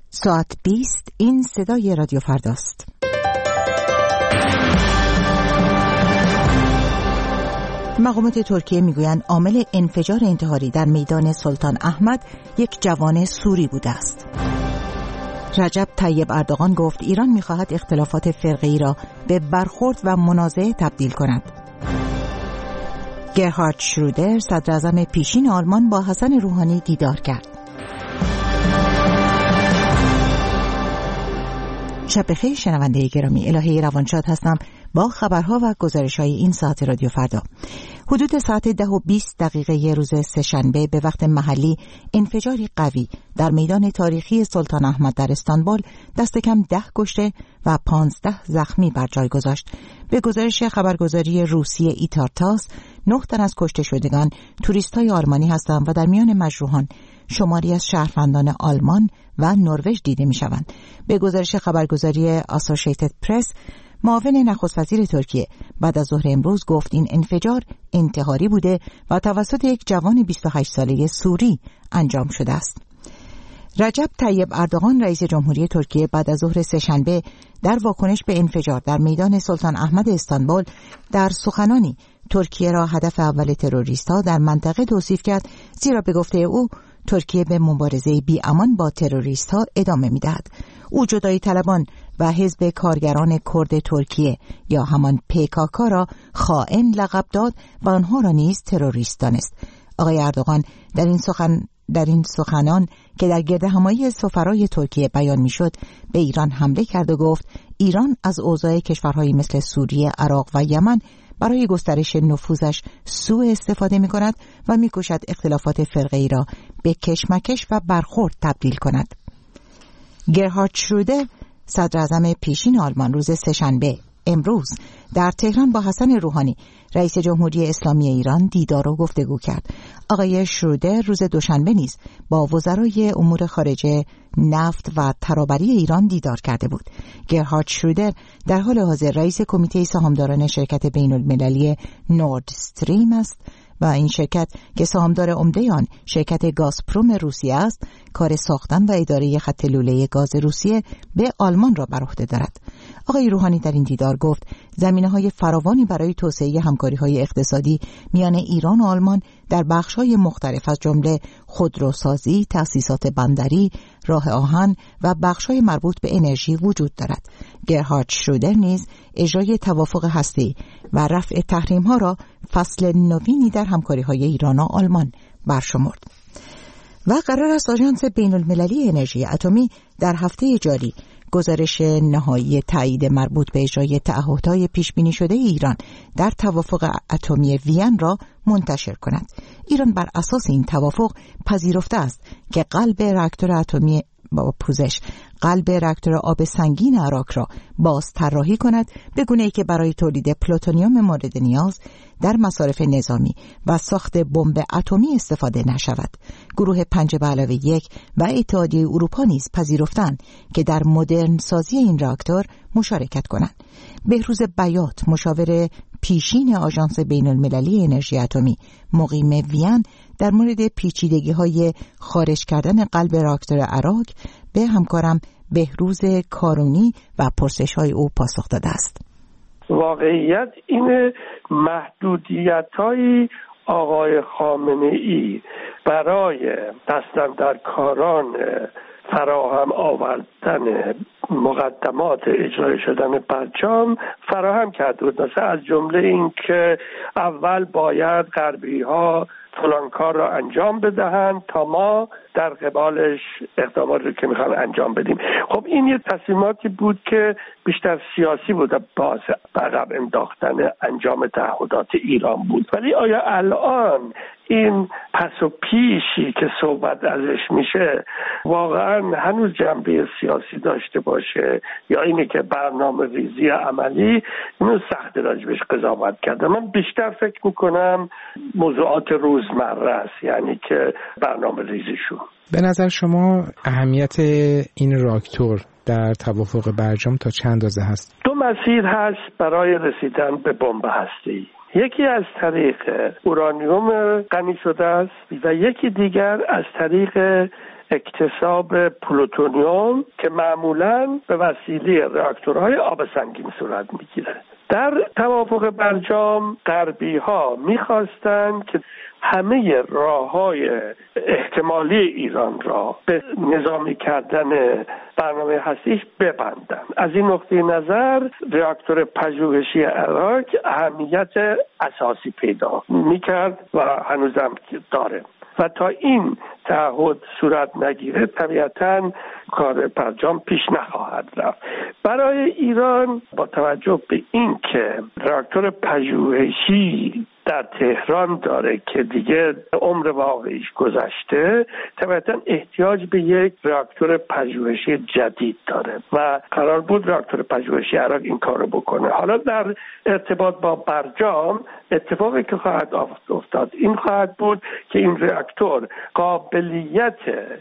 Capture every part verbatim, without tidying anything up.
ساعت بیست این صدای رادیو فرداست. مقامات ترکیه میگویند عامل انفجار انتحاری در میدان سلطان احمد یک جوان سوری بوده است. رجب طیب اردوغان گفت ایران میخواهد اختلافات فرقه‌ای را به برخورد و منازعه تبدیل کند. گرهارد شرودر صدر اعظم پیشین آلمان با حسن روحانی دیدار کرد. شب بخیر شنونده گرامی، الهه روانشاد هستم با خبرها و گزارش‌های این ساعت رادیو فردا. حدود ساعت ده و بیست دقیقه روز سه‌شنبه به وقت محلی انفجاری قوی در میدان تاریخی سلطان احمد در استانبول دست کم ده کشته و پانزده زخمی بر جای گذاشت. به گزارش خبرگزاری روسیه ایتارتاس، نه تن از کشته شدگان توریست‌های آلمانی هستند و در میان مجروحان شماری از شهروندان آلمان و نروژ دیده می‌شوند. به گزارش خبرگزاری آسوشیتد پرس، معاون نخست وزیر ترکیه بعد از ظهر امروز گفت این انفجار انتحاری بوده و توسط یک جوان بیست و هشت ساله سوری انجام شده است. رجب طیب اردوغان رئیس جمهوری ترکیه بعد از ظهر سه‌شنبه در واکنش به انفجار در میدان سلطان احمد استانبول در سخنانی ترکیه را هدف اول تروریست‌ها در منطقه توصیف کرد، زیرا به گفته او ترکیه به مبارزه بی‌امان با تروریست‌ها ادامه می‌دهد. او جدایی طلبان و حزب کارگران کرد ترکیه یا همان پیکاکا را خائن لقب داد و آنها را نیز تروریست دانست. آقای اردوغان در این سخن در این سخنان که در گردهمایی سفرای ترکیه بیان میشد به ایران حمله کرد و گفت ایران از اوضاع کشورهایی مثل سوریه، عراق و یمن برای گسترش نفوذش سوء استفاده می کند و می کوشد اختلافات فرقه‌ای را به کشمکش و برخورد تبدیل کند. گرهارد شرودر صدر اعظم پیشین آلمان روز سه‌شنبه امروز در تهران با حسن روحانی رئیس جمهوری اسلامی ایران دیدار و گفتگو کرد. آقای شرودر روز دوشنبه نیز با وزرای امور خارجه، نفت و ترابری ایران دیدار کرده بود. گرهارد شرودر در حال حاضر رئیس کمیته سهامداران شرکت بین المللی نورد استریم است و این شرکت که سهامدار عمده آن شرکت گازپروم روسیه است، کار ساختن و اداره خط لوله گاز روسیه به آلمان را بر عهده دارد. آقای روحانی در این دیدار گفت زمینه‌های فراوانی برای توسعه همکاری‌های اقتصادی میان ایران و آلمان در بخش‌های مختلف از جمله خودروسازی، تأسیسات بندری، راه آهن و بخش‌های مربوط به انرژی وجود دارد. گرهارد شرودر نیز اجرای توافق هسته‌ای و رفع تحریم‌ها را فصل نوینی در همکاری‌های ایران و آلمان برشمرد. و قرار است آژانس بین المللی انرژی اتمی در هفته جاری گزارش نهایی تایید مربوط به اجرای تعهدات پیش بینی شده ایران در توافق اتمی وین را منتشر کند. ایران بر اساس این توافق پذیرفته است که قلب راکتور اتمی با پوزش قلب راکتور آب سنگین عراق را باز طراحی کند به گونه‌ای که برای تولید پلوتونیوم مورد نیاز در مصارف نظامی و ساخت بمب اتمی استفاده نشود. گروه پنج به علاوه یک و اتحادیه اروپا نیز پذیرفتند که در مدرن سازی این راکتور مشارکت کنند. بهروز بیات مشاور پیشین آژانس بین المللی انرژی اتمی مقیم وین در مورد پیچیدگی‌های خارج کردن قلب راکتور عراق به همکارم بهروز کارونی و پرسش‌های او پاسخ داده است. واقعیت این محدودیت‌های آقای خامنه‌ای برای دستاندرکاران فراهم آوردن مقدمات اجرای شدن برجام فراهم کرده بود. مثلا از جمله این که اول باید غربی‌ها فلان کار را انجام بدهند تا ما در قبالش اقدامات رو که میخوان انجام بدیم. خب این یه تصمیماتی بود که بیشتر سیاسی بود و باز عقب انداختن انجام تعهدات ایران بود. ولی آیا الان این پس و پیشی که صحبت ازش میشه واقعا هنوز جنبه سیاسی داشته باشه یا اینه که برنامه ریزی عملی؟ اینو سخت راجبش قضاوت کرده. من بیشتر فکر میکنم موضوعات روزمره است، یعنی که برنامه ریزیشون. به نظر شما اهمیت این راکتور در توافق برجام تا چند اندازه هست؟ دو مسیر هست برای رسیدن به بمب هسته‌ای. یکی از طریق اورانیوم غنی شده است و یکی دیگر از طریق اکتساب پلوتونیوم که معمولاً به وسیله راکتورهای آب سنگین صورت میگیره. در توافق برجام غربی ها میخواستند که همه راه‌های احتمالی ایران را به نظامی کردن برنامه هستیش ببندن. از این نقطه نظر راکتور پژوهشی عراق اهمیت اساسی پیدا میکرد و هنوزم داره و تا این تعهد صورت نگیره طبیعتاً کار برجام پیش نخواهد رفت. برای ایران با توجه به این که راکتور پژوهشی در تهران داره که دیگه عمر واقعیش گذشته، طبعاً احتیاج به یک راکتور پژوهشی جدید داره و قرار بود راکتور پژوهشی عراق این کارو بکنه. حالا در ارتباط با برجام اتفاقی که خواهد افتاد این خواهد بود که این راکتور قابلیت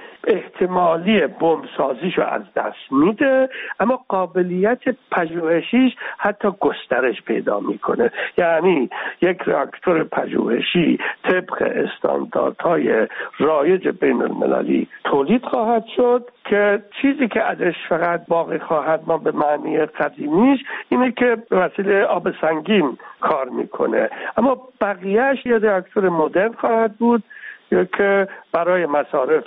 احتمالی بمبسازیشو از دست میده، اما قابلیت پژوهشیش حتی گسترش پیدا میکنه. یعنی یک راکتور پژوهشی طبق استانداردهای رایج بین المللی تولید خواهد شد که چیزی که ازش فقط باقی خواهد ما به معنی قدیمیش اینه که به وسیله آب سنگین کار میکنه، اما بقیهش یه راکتور مدرن خواهد بود که برای مصارف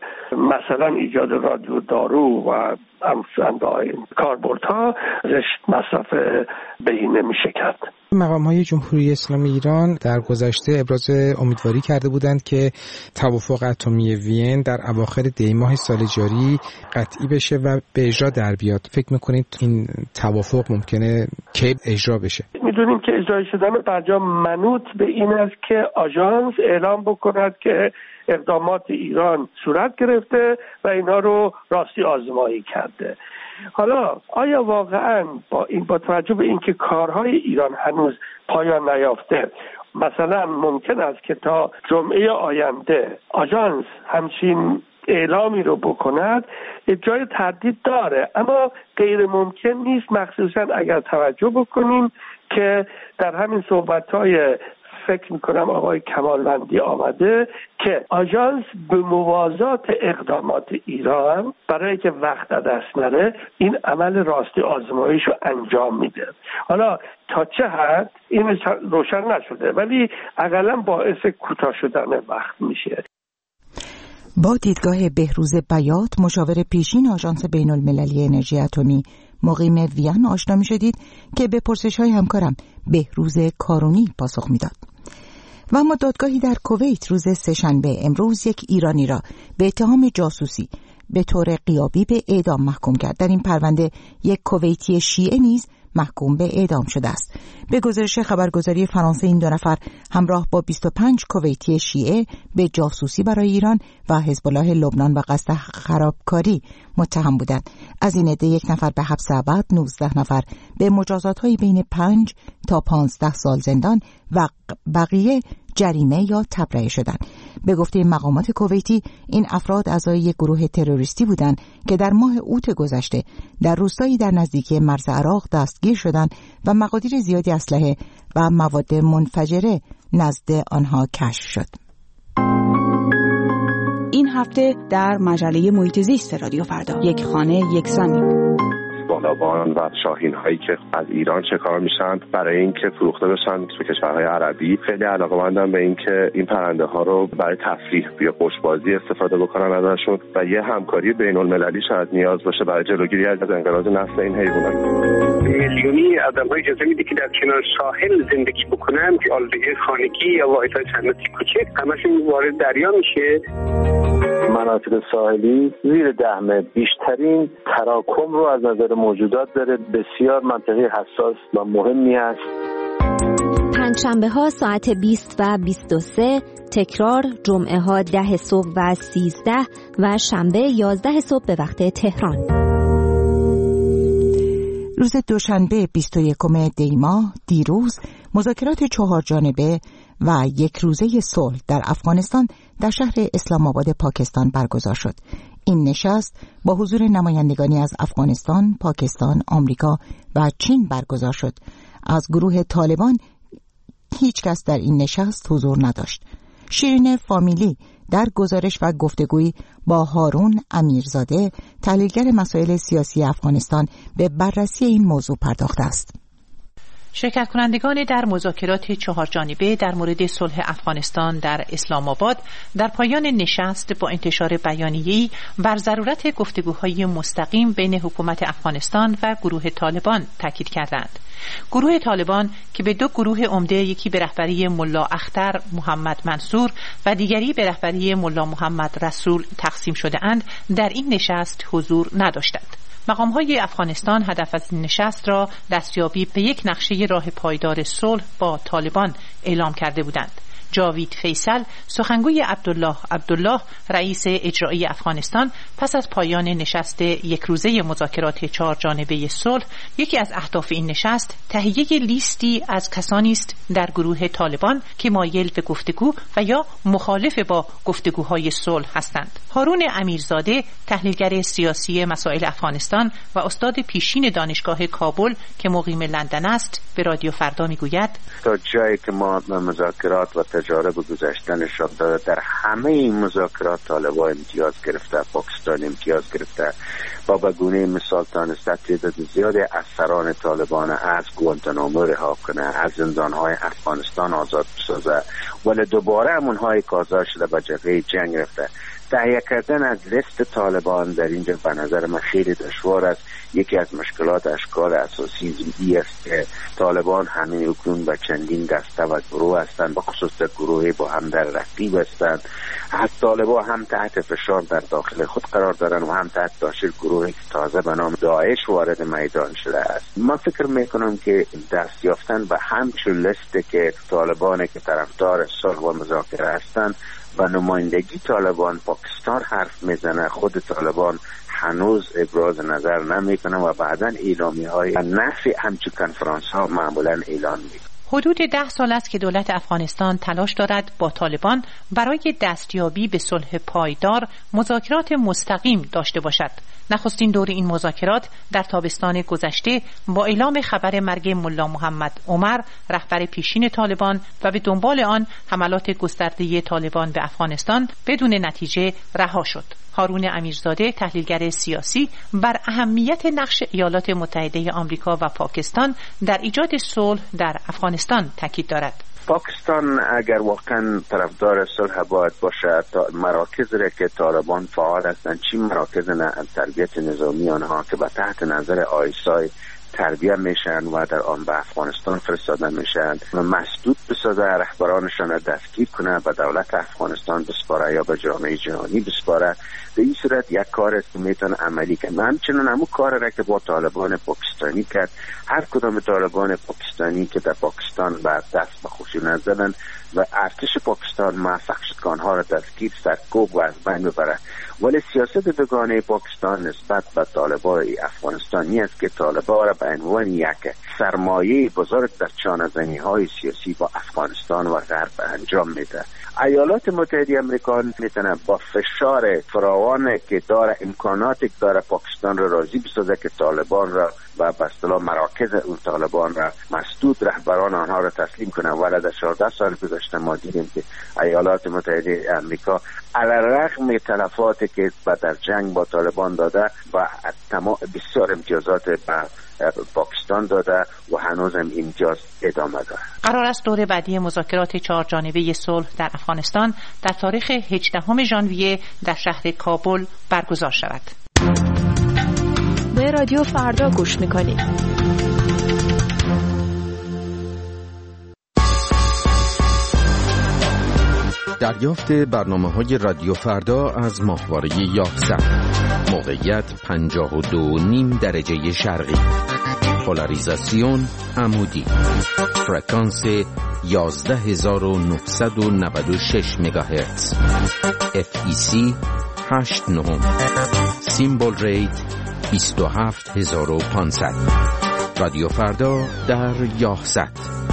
مثلا ایجاد رادیو دارو و امثال کاربردها ازش مصرف بهینه میشه کرد. مقام‌های جمهوری اسلامی ایران در گذشته ابراز امیدواری کرده بودند که توافق اتمی وین در اواخر دی ماه سال جاری قطعی بشه و به اجرا در بیاد. فکر می‌کنید این توافق ممکنه کی اجرا بشه؟ می‌دونیم که اجرا شدن برجام منوط به این است که آژانس اعلام بکند که اقدامات ایران صورت گرفته و اینا رو راستی آزمایی کرده. حالا آیا واقعاً با این با توجه به اینکه کارهای ایران هنوز پایان نیافته، مثلا ممکن است که تا جمعه آینده آژانس همچین اعلامی رو بکند؟ جای تردید داره، اما غیر ممکن نیست، مخصوصاً اگر توجه بکنیم که در همین صحبت‌های فکر میکنم آقای کمالوندی آمده که آژانس به موازات اقدامات ایران برای که وقت دست نره این عمل راستی آزمایش رو انجام میده. حالا تا چه حد این روشن نشده، ولی اقلا باعث کوتاه شدن وقت میشه. با دیدگاه بهروز بیات، مشاور پیشین آژانس بین المللی انرژی اتمی مقیم وین، آشنا می شدید که به پرسش های همکارم بهروز کارونی پاسخ می داد. و اما دادگاهی در کویت روز سه‌شنبه امروز یک ایرانی را به اتهام جاسوسی به طور غیابی به اعدام محکوم کرد. در این پرونده یک کویتی شیعه نیز محکوم به اعدام شده است. به گزارش خبرگزاری فرانسه این دو نفر همراه با بیست و پنج کویتی شیعه به جاسوسی برای ایران و حزب الله لبنان و قصد خرابکاری متهم بودند. از این عده یک نفر به حبس ابد، نوزده نفر به مجازات‌های بین پنج تا پانزده سال زندان و بقیه جریمه یا تبرئه شدند. به گفته مقامات کویتی این افراد اعضای یک گروه تروریستی بودند که در ماه اوت گذشته در روستایی در نزدیکی مرز عراق دستگیر شدند و مقادیر زیادی اسلحه و مواد منفجره نزد آنها کشف شد. این هفته در مجله محیط زیست رادیو فردا، یک خانه یک زمین. بالابان و شاهین هایی که از ایران شکار میشن برای اینکه فروخته بشن تو کشورهای عربی، خیلی علاقه‌مندن به اینکه این پرنده ها رو برای تفریح یا قشبازی استفاده بکنن ازشون و یه همکاری بین المللی شاید نیاز باشه برای جلوگیری از انقراض نسل این حیوانات. میلیونی آدم‌ها اجازه میده که در کنار ساحل زندگی بکنن، که آلودگی خانگی یا واحدهای صنعتی کوچک همشون وارد دریا میشه. مناطق ساحلی زیر ده متر بیشترین تراکم رو از نظر موجودات داره، بسیار منطقه حساس و مهمی است. پنجشنبه ها ساعت بیست و بیست و سه، تکرار جمعه ها ده صبح و سیزده و شنبه یازده صبح به وقت تهران. روز دوشنبه بیست و یکم دی ماه دیروز مذاکرات چهار جانبه و یک روزه صلح در افغانستان در شهر اسلام آباد پاکستان برگزار شد. این نشست با حضور نمایندگانی از افغانستان، پاکستان، آمریکا و چین برگزار شد. از گروه طالبان هیچ کس در این نشست حضور نداشت. شیرین فامیلی در گزارش و گفتگویی با هارون امیرزاده تحلیلگر مسائل سیاسی افغانستان به بررسی این موضوع پرداخته است. شرکت کنندگان در مذاکرات چهار جانبه در مورد صلح افغانستان در اسلام آباد در پایان نشست با انتشار بیانیه‌ای بر ضرورت گفتگوهای مستقیم بین حکومت افغانستان و گروه طالبان تاکید کردند. گروه طالبان که به دو گروه عمده، یکی به رهبری ملا اختر محمد منصور و دیگری به رهبری ملا محمد رسول تقسیم شده اند، در این نشست حضور نداشتند. مقام‌های افغانستان هدف از این نشست را دستیابی به یک نقشه راه پایدار صلح با طالبان اعلام کرده بودند. جاوید فیصل، سخنگوی عبدالله عبدالله رئیس اجرایی افغانستان، پس از پایان نشست یک روزه مذاکرات چهار جانبه صلح، یکی از اهداف این نشست تهیه لیستی از کسانی است در گروه طالبان که مایل به گفتگو و یا مخالف با گفتگوهای صلح هستند. هارون امیرزاده، تحلیلگر سیاسی مسائل افغانستان و استاد پیشین دانشگاه کابل که مقیم لندن است، به رادیو فردا میگوید: تا جایی که ما مذاکرات و تجارب گذشته نشان داده در همه این مذاکرات طالبان امتیاز گرفته، پاکستان امتیاز گرفته و به گونه مثال تانسته تعداد زیادی از سران طالبان از گوانتانامو رها کنه، از زندانهای افغانستان آزاد بسازه، ولی دوباره همونهای که آزاد شده به جبهه جنگ رفته. تهیه کردن از لیست طالبان در اینجا به نظر من خیلی دشوار است. یکی از مشکلات اشکال اساسی این است که طالبان همین اکنون به چندین دسته و گروه هستند، به خصوص در گروهی با هم در رقیب هستند. از طالبان هم تحت فشار در داخل خود قرار دارند و هم تحت تاثیر گروهی تازه به نام داعش وارد میدان شده است. من فکر میکنم که دست یافتن به همچون لیست که طالبان که طرفدار صلح و مذاکره هستند و نمایندگی طالبان پاکستان حرف میزنه، خود طالبان هنوز ابراز نظر نمیکنه و بعداً اعلامی های نفی همچون کنفرانس ها معمولاً اعلان میکنه. حدود ده سال است که دولت افغانستان تلاش دارد با طالبان برای دستیابی به صلح پایدار مذاکرات مستقیم داشته باشد. نخستین دور این مذاکرات در تابستان گذشته با اعلام خبر مرگ ملا محمد عمر، رهبر پیشین طالبان، و به دنبال آن حملات گسترده طالبان به افغانستان بدون نتیجه رها شد. هارون امیرزاده، تحلیلگر سیاسی، بر اهمیت نقش ایالات متحده آمریکا و پاکستان در ایجاد صلح در افغانستان تاکید دارد. پاکستان اگر واقعا طرفدار صلح باید باشه، مراکز را که طالبان فعال هستند، چی مراکز تربیت نظامی آنها که به تحت نظر آیسای تربیه میشن و در آن به افغانستان فرستاده میشن و مسدود بسازه، رهبرانشان دستگیر کنه، به دولت افغانستان بسپاره یا به جامعه جهانی بسپاره. به این صورت یک کار است که میتونه عملی کنه. همچنان همون کار را که با طالبان پاکستانی کرد، هر کدام طالبان پاکستانی که در پاکستان به دست به خشونت زدن و ارتش پاکستان موفق شد که آنها را دستگیر، سرکوب و از بین ببره. ولی سیاست دوگانه پاکستان نسبت به طالبان افغانستانی است که طالبان را به عنوان یک سرمایه بزرگ در چانه‌زنی های سیاسی با افغانستان و غرب انجام میده. ایالات متحده آمریکا میتونه با فشار فراوان که داره، امکاناتی که داره، پاکستان را راضی بسازه که طالبان را و به اصطلاح مراکز اون طالبان را مسدود، رهبران آنها را تسلیم کنه. ولی در چهارده سال گذشته ما دیدیم که ایالات متحده آمریکا علیرغم تلفاتی که در جنگ با طالبان داده و تمام بسیار امتیازات به پاکستان داده و هنوز هم امتیاز ادامه داره. قرار است دور بعدی مذاکرات چهار جانبه صلح در افغانستان در تاریخ هجدهم ژانویه در شهر کابل برگزار شود. به رادیو فردا گوش میکنید. دریافت برنامه‌های رادیو فردا از ماهواره یاهصد. موقعیت پنجاه و دو و نیم درجه شرقی. پولاریزاسیون عمودی. فرکانس یازده هزار و نهصد و نود و شش مگاهرتز. اف ای سی هشت نه. سیمبل ریت بیست و هفت هزار و پانصد. رادیو فردا در یاهصد.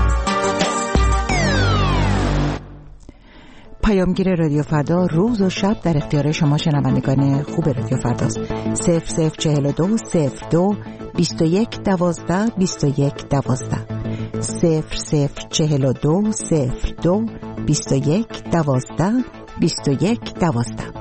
پیامگیر رادیو فردا روز و شب در اختیار شما شنوندگان خوب رادیو فرداست. صفر صفر چهل و دو صفر دو بیست و یک دوازده بیست و یک دوازده. صفر صفر چهل و دو صفر دو بیست و یک دوازده بیست و یک دوازده.